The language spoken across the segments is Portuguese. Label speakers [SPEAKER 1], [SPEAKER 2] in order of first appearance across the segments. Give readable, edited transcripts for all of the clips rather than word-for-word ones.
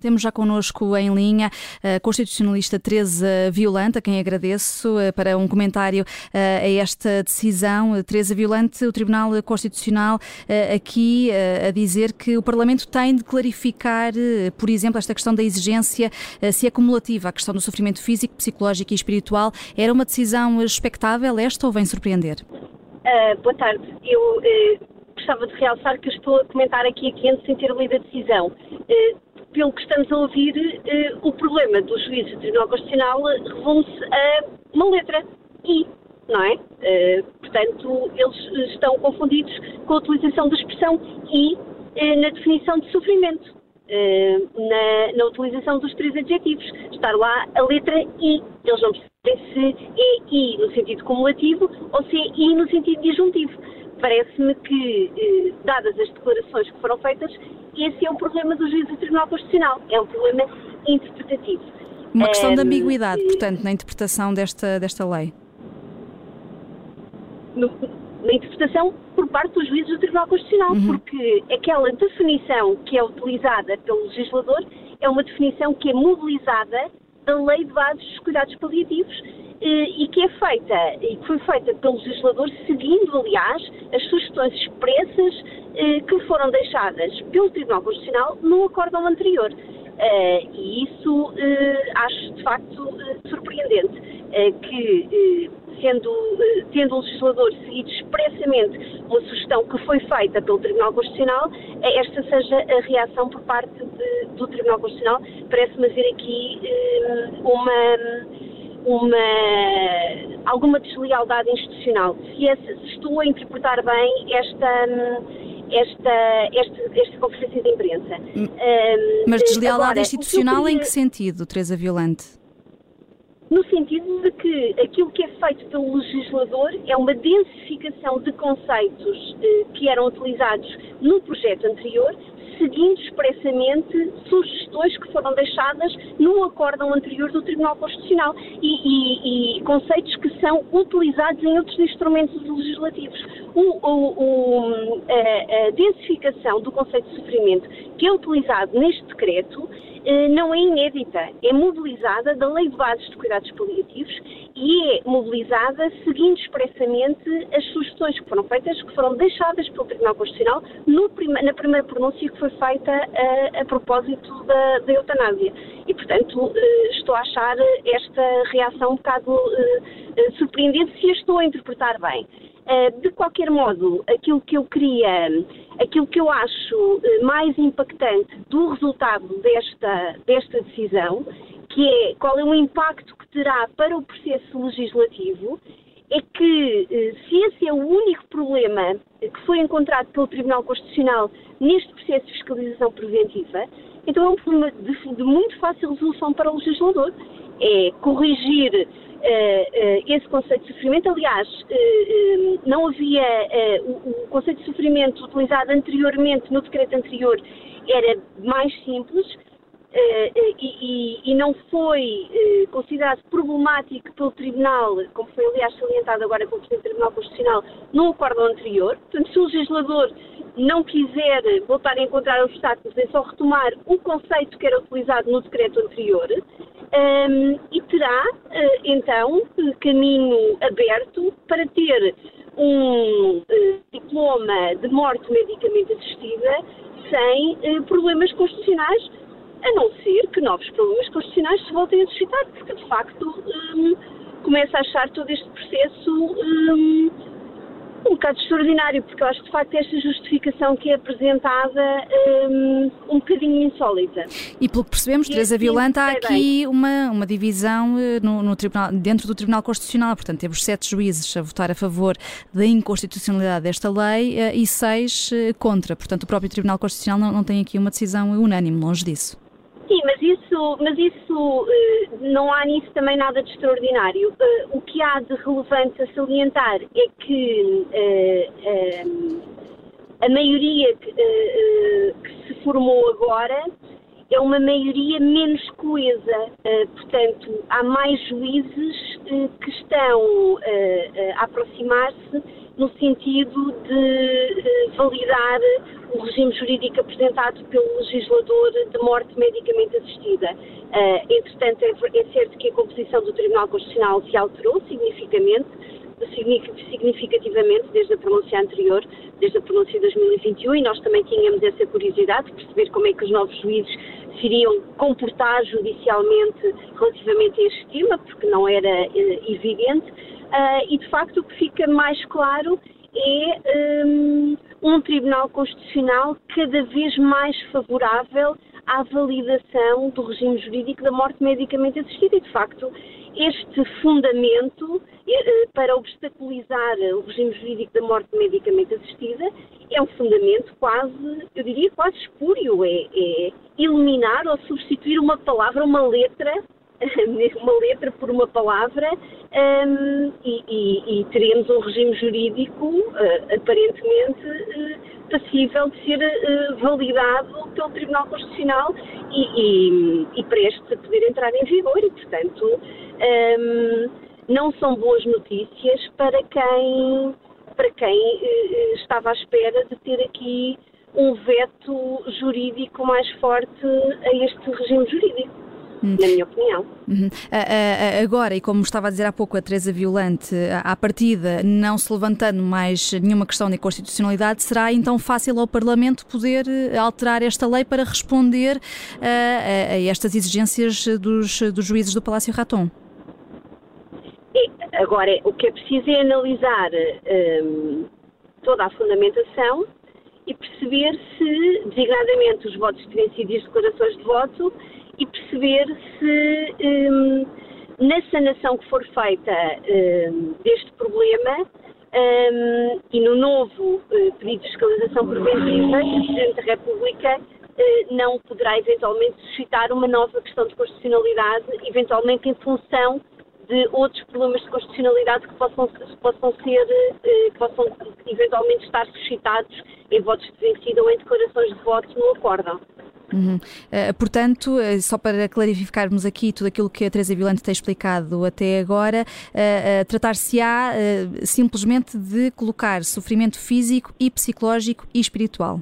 [SPEAKER 1] Temos já connosco em linha a constitucionalista Teresa Violante, a quem agradeço para um comentário a esta decisão. Teresa Violante, o Tribunal Constitucional aqui a dizer que o Parlamento tem de clarificar, por exemplo, esta questão da exigência, se é cumulativa, a questão do sofrimento físico, psicológico e espiritual. Era uma decisão expectável esta ou vem surpreender?
[SPEAKER 2] Boa tarde. Eu gostava de realçar que eu estou a comentar aqui antes sem ter lido a decisão. Pelo que estamos a ouvir, o problema dos juízes do Tribunal Constitucional resume-se a uma letra I, não é? Portanto, eles estão confundidos com a utilização da expressão I na definição de sofrimento, na utilização dos três adjetivos. Estar lá a letra I. Eles não percebem se é I no sentido cumulativo ou se é I no sentido disjuntivo. Parece-me que, dadas as declarações que foram feitas, esse é um problema do juízo do Tribunal Constitucional. É um problema interpretativo.
[SPEAKER 1] Uma questão de ambiguidade, portanto, na interpretação desta lei.
[SPEAKER 2] Na interpretação por parte dos juízes do Tribunal Constitucional, porque aquela definição que é utilizada pelo legislador é uma definição que é modelizada da Lei de Bases dos Cuidados Paliativos e que é feita, e que foi feita pelo legislador seguindo, aliás, as sugestões expressas que foram deixadas pelo Tribunal Constitucional no acórdão anterior. E isso acho, de facto, surpreendente, que tendo o legislador seguido expressamente uma sugestão que foi feita pelo Tribunal Constitucional, esta seja a reação por parte do Tribunal Constitucional. Parece-me haver aqui alguma deslealdade institucional. Se estou a interpretar bem esta conferência de imprensa.
[SPEAKER 1] Mas deslealdade institucional em que sentido, Teresa Violante?
[SPEAKER 2] No sentido de que aquilo que é feito pelo legislador é uma densificação de conceitos que eram utilizados no projeto anterior, seguindo expressamente sugestões que foram deixadas no acórdão anterior do Tribunal Constitucional e conceitos que são utilizados em outros instrumentos legislativos. A densificação do conceito de sofrimento que é utilizado neste decreto não é inédita, é mobilizada da Lei de Bases de Cuidados Paliativos e é mobilizada seguindo expressamente as sugestões que foram feitas, que foram deixadas pelo Tribunal Constitucional na primeira pronúncia que foi feita a propósito da eutanásia. E, portanto, estou a achar esta reação um bocado surpreendente se a estou a interpretar bem. De qualquer modo, aquilo que eu acho mais impactante do resultado desta decisão, que é qual é o impacto que terá para o processo legislativo, é que se esse é o único problema que foi encontrado pelo Tribunal Constitucional neste processo de fiscalização preventiva, então é um problema de muito fácil resolução para o legislador. É corrigir esse conceito de sofrimento. Aliás, não havia o conceito de sofrimento utilizado anteriormente no decreto anterior era mais simples e não foi considerado problemático pelo Tribunal, como foi aliás salientado agora pelo Presidente do Tribunal Constitucional no acórdão anterior. Portanto, se o legislador não quiser voltar a encontrar obstáculos, é só retomar o conceito que era utilizado no decreto anterior e terá, então, caminho aberto para ter um diploma de morte medicamente assistida sem problemas constitucionais, a não ser que novos problemas constitucionais se voltem a suscitar, porque, de facto, começa a achar todo este processo um bocado extraordinário, porque eu acho que de facto esta justificação que é apresentada um bocadinho insólita.
[SPEAKER 1] E pelo que percebemos, Teresa Violante, há aqui uma divisão no tribunal, dentro do Tribunal Constitucional. Portanto, temos 7 juízes a votar a favor da inconstitucionalidade desta lei e 6 contra. Portanto, o próprio Tribunal Constitucional não tem aqui uma decisão unânime, longe disso.
[SPEAKER 2] Sim, mas isso não há nisso também nada de extraordinário. O que há de relevante a salientar é que a maioria que se formou agora é uma maioria menos coesa. Portanto, há mais juízes que estão a aproximar-se no sentido de validar o regime jurídico apresentado pelo legislador de morte medicamente assistida. Entretanto, é certo que a composição do Tribunal Constitucional se alterou significativamente desde a pronúncia anterior, desde a pronúncia de 2021, e nós também tínhamos essa curiosidade de perceber como é que os novos juízes se iriam comportar judicialmente relativamente a este tema, porque não era evidente, e de facto o que fica mais claro é um Tribunal Constitucional cada vez mais favorável à validação do regime jurídico da morte medicamente assistida, e de facto este fundamento para obstaculizar o regime jurídico da morte medicamente assistida é um fundamento quase, eu diria quase espúrio, é eliminar ou substituir uma palavra, uma letra por uma palavra, e teremos um regime jurídico aparentemente passível de ser validado pelo Tribunal Constitucional e prestes a poder entrar em vigor, e portanto não são boas notícias para quem estava à espera de ter aqui um veto jurídico mais forte a este regime jurídico. Na minha opinião.
[SPEAKER 1] Agora, e como estava a dizer há pouco a Teresa Violante, à partida, não se levantando mais nenhuma questão de inconstitucionalidade, será então fácil ao Parlamento poder alterar esta lei para responder a estas exigências dos juízes do Palácio Raton?
[SPEAKER 2] Agora, o que é preciso é analisar toda a fundamentação e perceber se, designadamente, os votos de vencido e as declarações de voto, e perceber se na sanação que for feita deste problema e no novo pedido de fiscalização preventiva, o Presidente da República não poderá eventualmente suscitar uma nova questão de constitucionalidade, eventualmente em função de outros problemas de constitucionalidade que possam eventualmente estar suscitados em votos de vencido ou em declarações de voto no acórdão.
[SPEAKER 1] Portanto, só para clarificarmos aqui tudo aquilo que a Teresa Violante tem explicado até agora, tratar-se-á simplesmente de colocar sofrimento físico e psicológico e espiritual?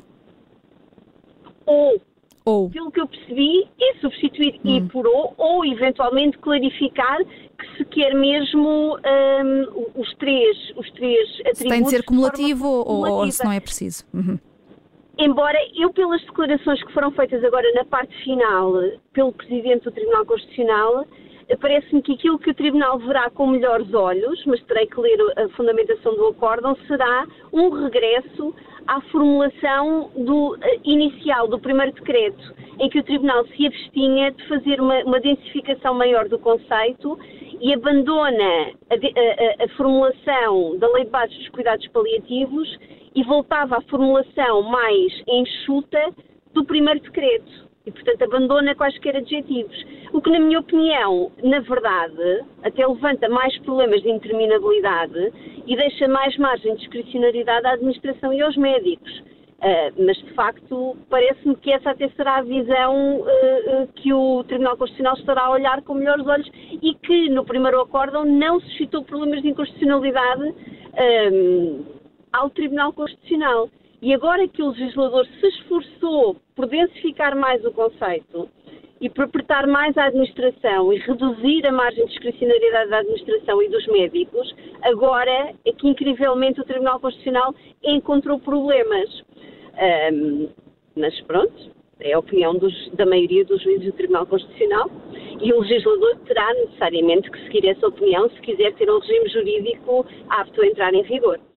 [SPEAKER 1] Ou,
[SPEAKER 2] pelo que eu percebi, é substituir i por ou eventualmente clarificar que se quer mesmo os três atributos.
[SPEAKER 1] Se tem de ser cumulativo ou se não é preciso?
[SPEAKER 2] Embora eu, pelas declarações que foram feitas agora na parte final pelo Presidente do Tribunal Constitucional, parece-me que aquilo que o Tribunal verá com melhores olhos, mas terei que ler a fundamentação do acórdão, será um regresso à formulação inicial do primeiro decreto, em que o Tribunal se abstinha de fazer uma densificação maior do conceito e abandona a formulação da Lei de Bases dos Cuidados Paliativos e voltava à formulação mais enxuta do primeiro decreto. E, portanto, abandona quaisquer adjetivos. O que, na minha opinião, na verdade, até levanta mais problemas de interminabilidade e deixa mais margem de discricionariedade à administração e aos médicos. Mas, de facto, parece-me que essa até será a visão que o Tribunal Constitucional estará a olhar com melhores olhos e que, no primeiro acórdão, não suscitou problemas de inconstitucionalidade ao Tribunal Constitucional. E agora que o legislador se esforçou por densificar mais o conceito e por apertar mais a administração e reduzir a margem de discricionariedade da administração e dos médicos, agora é que, incrivelmente, o Tribunal Constitucional encontrou problemas. Mas pronto, é a opinião da maioria dos juízes do Tribunal Constitucional e o legislador terá necessariamente que seguir essa opinião se quiser ter um regime jurídico apto a entrar em vigor.